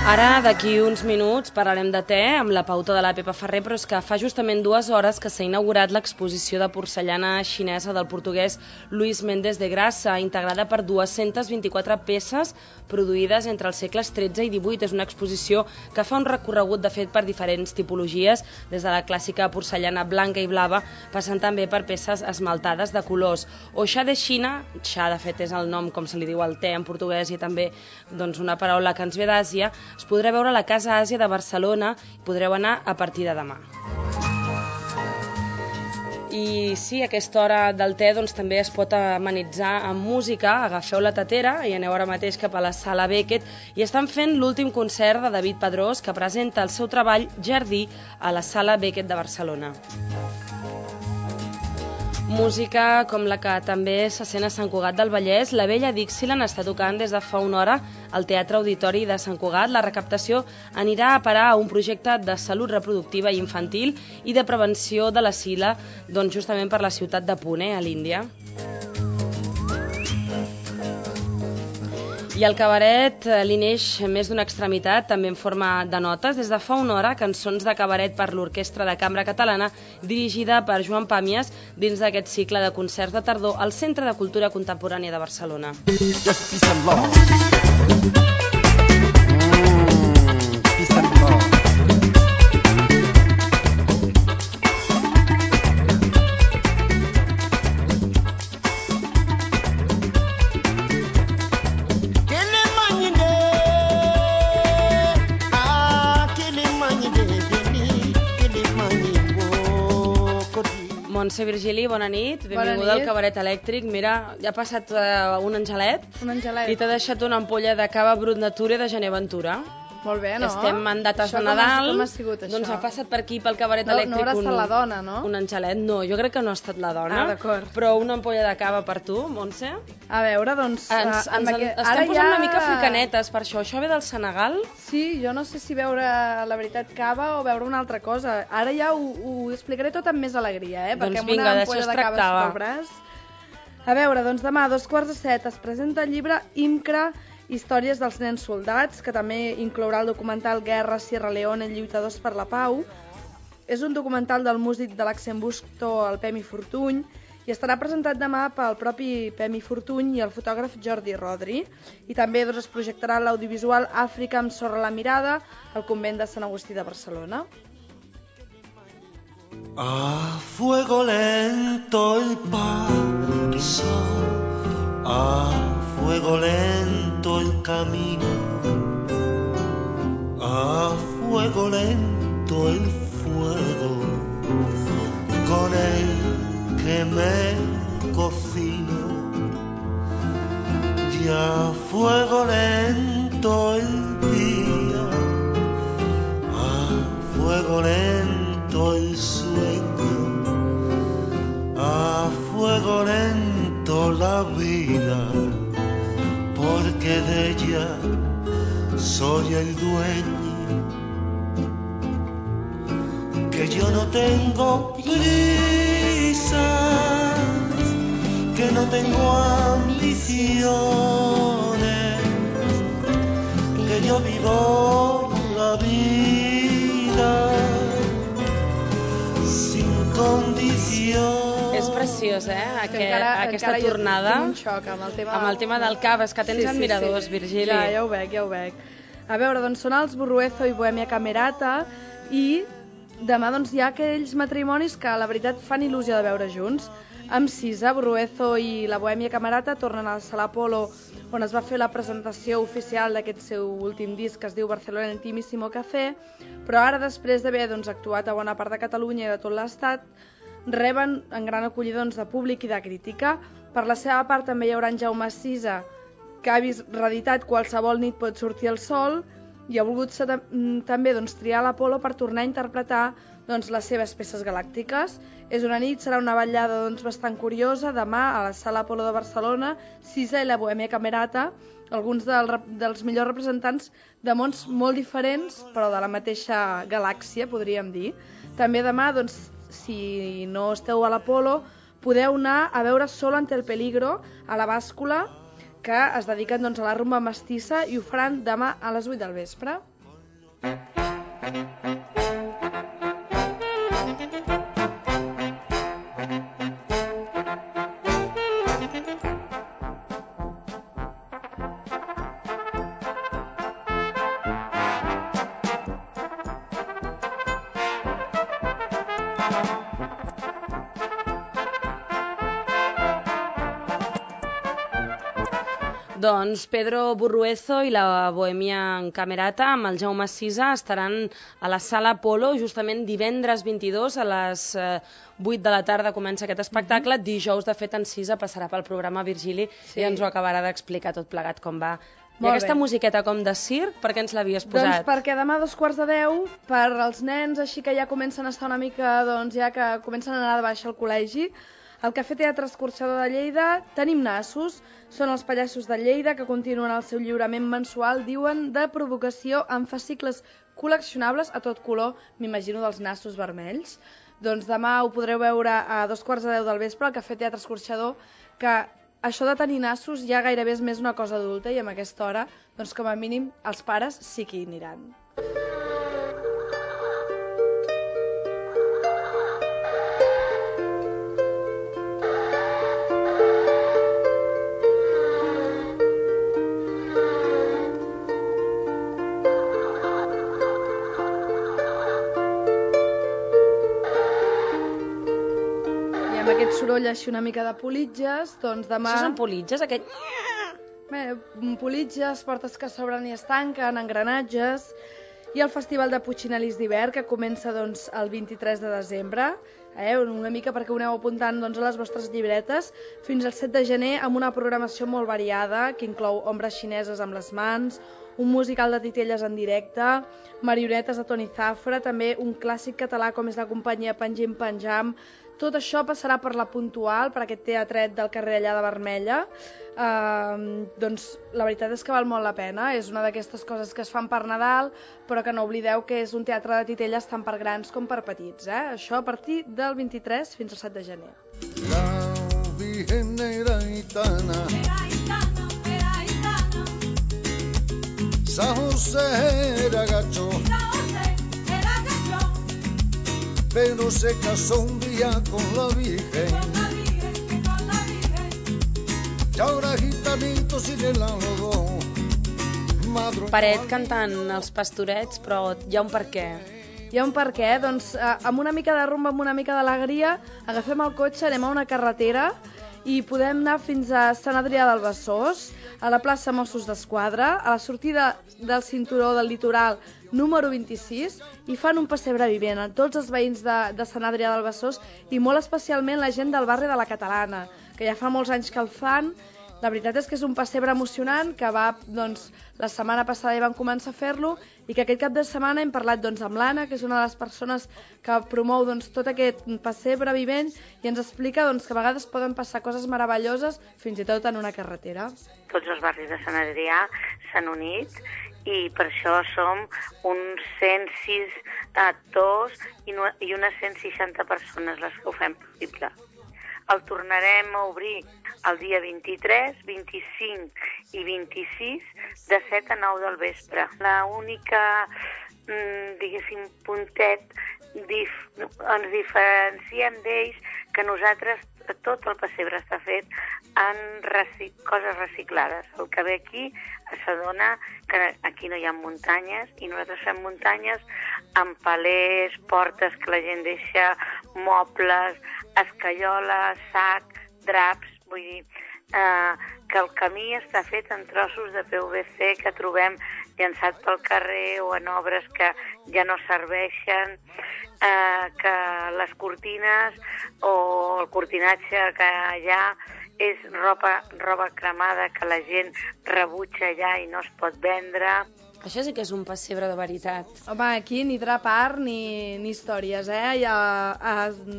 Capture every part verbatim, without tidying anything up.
Ara, d'aquí uns minuts, parlarem de te amb la pauta de la Pepa Ferrer, però és que fa justament dues hores que s'ha inaugurat l'exposició de porcellana xinesa del portuguès Luís Mendes de Grassa, integrada per dues-centes vint-i-quatre peces produïdes entre els segles tretze i divuit. És una exposició que fa un recorregut, de fet, per diferents tipologies, des de la clàssica porcellana blanca i blava, passant també per peces esmaltades de colors. O xa de Xina, xa de fet és el nom com se li diu al te en portuguès i també doncs, una paraula que ens ve d'Àsia, es podrà veure a la Casa Àsia de Barcelona i podreu anar a partir de demà. I sí, a aquesta hora del te doncs, també es pot amenitzar amb música. Agafeu la tatera i aneu ara mateix cap a la Sala Beckett i estan fent l'últim concert de David Pedrós, que presenta el seu treball Jardí a la Sala Beckett de Barcelona. Música com la que també se sent a Sant Cugat del Vallès. La Vella Dixieland està tocant des de fa una hora al Teatre Auditori de Sant Cugat. La recaptació anirà a parar a un projecte de salut reproductiva i infantil i de prevenció de la sida, doncs justament per la ciutat de Pune, a l'Índia. I el cabaret li neix més d'una extremitat, també en forma de notes. Des de fa una hora, cançons de cabaret per l'Orquestra de Cambra Catalana, dirigida per Joan Pàmies, dins d'aquest cicle de concerts de tardor al Centre de Cultura Contemporània de Barcelona. Montse Virgili, bona nit, benvinguda al Cabaret Elèctric. Mira, ja ha passat uh, un angelet, un angelet i t'ha deixat una ampolla de cava Brut Nature de Gener Ventura. Molt bé, no? Estem en dates això de Nadal. Com ha sigut, això? Doncs ha passat per aquí, pel Cabaret no, Elèctric. No haurà estat un, la dona, no? Un angelet, no, jo crec que no ha estat la dona. Ah, d'acord. Però una ampolla de cava per tu, Montse. A veure, doncs... Ens, uh, ens aquest... estem Ara posant ja... una mica africanetes per això. Això ve del Senegal? Sí, jo no sé si veure, la veritat, cava o veure una altra cosa. Ara ja ho, ho explicaré tot amb més alegria, eh? Doncs perquè amb vinga, una ampolla de cava sota el braç... A veure, doncs demà a dos quarts de set es presenta el llibre IMCRA, Històries dels nens soldats, que també inclourà el documental Guerra, Sierra Leone, Lluitadors per la Pau. És un documental del músic de l'accent Busto, el Pemi Fortuny, i estarà presentat demà pel propi Pemi Fortuny i el fotògraf Jordi Rodri. I també doncs, es projectarà l'audiovisual Àfrica amb sorra a la mirada al convent de Sant Agustí de Barcelona. A fuego lento el paso, a fuego lento el camino, a fuego lento el fuego, con el que me cocino, y a fuego lento el día, a fuego lento el sueño, a fuego lento la vida, porque de ella soy el dueño, que yo no tengo prisas, que no tengo ambiciones, que yo vivo la vida sin condición. És preciós, eh? Aquest, encara, aquesta encara tornada jo tinc un xoc amb el tema, amb el tema del cava. És que tens sí, admiradors, sí, sí. Virgili. Ja, ja ho veig, ja ho veig. A veure, doncs són els Burruezo i Bohèmia Camerata i demà doncs hi ha aquells matrimonis que la veritat fan il·lusió de veure junts. Amb Cisa, Burruezo i la Bohèmia Camerata tornen a la Sala Apolo, on es va fer la presentació oficial d'aquest seu últim disc que es diu Barcelona Intimissimo Café, però ara després d'haver doncs, actuat a bona part de Catalunya i de tot l'estat, reben en gran acollida doncs, de públic i de crítica. Per la seva part també hi haurà en Jaume Cisa, que ha vist reeditat Qualsevol nit pot sortir el sol i ha volgut ser, també doncs, triar l'Apolo per tornar a interpretar doncs, les seves peces galàctiques. És una nit, serà una ballada doncs, bastant curiosa, demà a la Sala Apolo de Barcelona, Cisa i la Bohèmia Camerata, alguns del, dels millors representants de mons molt diferents, però de la mateixa galàxia, podríem dir. També demà, doncs, si no esteu a l'Apolo, podeu anar a veure Solo ante el peligro a la Bàscula, que es dediquen doncs, a la rumba mestissa i ho faran demà a les vuit del vespre. Doncs Pedro Burruezo i la Bohèmia en Camerata amb el Jaume Sisa estaran a la Sala Apolo justament divendres vint-i-dos a les vuit de la tarda comença aquest espectacle. Mm-hmm. Dijous, de fet, en Sisa passarà pel programa Virgili sí. i ens ho acabarà d'explicar tot plegat com va. I aquesta bé. musiqueta com de circ, per què ens l'havies posat? Doncs perquè demà a dos quarts de deu, per als nens així que ja comencen a estar una mica, doncs ja que comencen a anar de baixa al col·legi, al Cafè Teatre Escorxador de Lleida tenim nassos. Són els pallassos de Lleida que continuen el seu lliurament mensual, diuen, de provocació amb fascicles col·leccionables a tot color, m'imagino dels nassos vermells. Doncs demà ho podreu veure a dos quarts de deu del vespre al Cafè Teatre Escorxador, que això de tenir nassos ja gairebé és més una cosa adulta i amb aquesta hora, doncs com a mínim, els pares sí que hi aniran. Aquest soroll així una mica de politges, doncs demà... Això són politges, aquest... Bé, politges, portes que s'obren i es tanquen, engranatges, i el Festival de Putxinel·lis d'hivern, que comença doncs, el vint-i-tres de desembre, eh, una mica perquè ho aneu apuntant doncs, a les vostres llibretes, fins al set de gener, amb una programació molt variada, que inclou ombres xineses amb les mans, un musical de titelles en directe, marionetes de Toni Zafra, també un clàssic català com és la companyia Panjim Panjam. Tot això passarà per la Puntual, per aquest teatret del carrer allà de Vermella. Uh, doncs la veritat és que val molt la pena, és una d'aquestes coses que es fan per Nadal, però que no oblideu que és un teatre de titelles tant per grans com per petits. Eh? Això a partir del vint-i-tres fins al set de gener. La Virgen era gitana, San José era gacho, pero se casó un día con la Virgen, y ahora gitanito sigue la lodo. Paret cantant els pastorets, però hi ha un per què. Hi ha un per què, doncs amb una mica de rumba, amb una mica d'alegria, agafem el cotxe, anem a una carretera i podem anar fins a Sant Adrià del Besòs, a la plaça Mossos d'Esquadra, a la sortida del cinturó del litoral número vint-i-sis, i fan un pessebre vivent a tots els veïns de, de Sant Adrià del Besòs i molt especialment la gent del barri de la Catalana, que ja fa molts anys que el fan. La veritat és que és un pessebre emocionant, que va, doncs, la setmana passada ja van començar a fer-lo, i que aquest cap de setmana hem parlat doncs, amb l'Anna, que és una de les persones que promou doncs, tot aquest pessebre vivent, i ens explica doncs, que a vegades poden passar coses meravelloses, fins i tot en una carretera. Tots els barris de Sant Adrià s'han unit, i per això som uns cent sis actors i, no, i unes cent seixanta persones les que ho fem possible. El tornarem a obrir el dia vint-i-tres, vint-i-cinc i vint-i-sis de set a nou del vespre. La única, diguéssim, puntet, dif, ens diferenciem d'ells que nosaltres, tot el pessebre està fet en recic, coses reciclades. El que ve aquí s'adona que aquí no hi ha muntanyes i nosaltres fem muntanyes amb palers, portes que la gent deixa, mobles, escaioles, sac, draps, vull dir eh, que el camí està fet en trossos de P V C que trobem llançat pel carrer o en obres que ja no serveixen, eh, que les cortines o el cortinatge que hi ha és roba, roba cremada que la gent rebutja allà i no es pot vendre. Això sí que és un pessebre de veritat. Home, aquí ni drap art ni, ni històries, eh? A, a,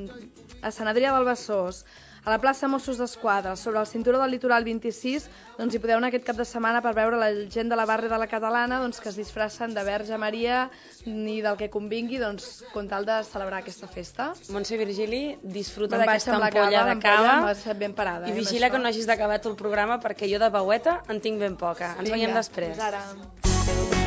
a Sant Adrià del Besòs, a la plaça Mossos d'Esquadra, sobre el cinturó del litoral vint-i-sis, doncs hi podeu anar aquest cap de setmana per veure la gent de la barri de la Catalana doncs, que es disfressen de Verge Maria ni del que convingui, doncs, com tal de celebrar aquesta festa. Montse Virgili, disfruta d'aquesta ampolla de cava ben parada, i vigila eh, que no hagis d'acabar tot el programa perquè jo de veueta en tinc ben poca. Ens Vinga, veiem després. Fins ara.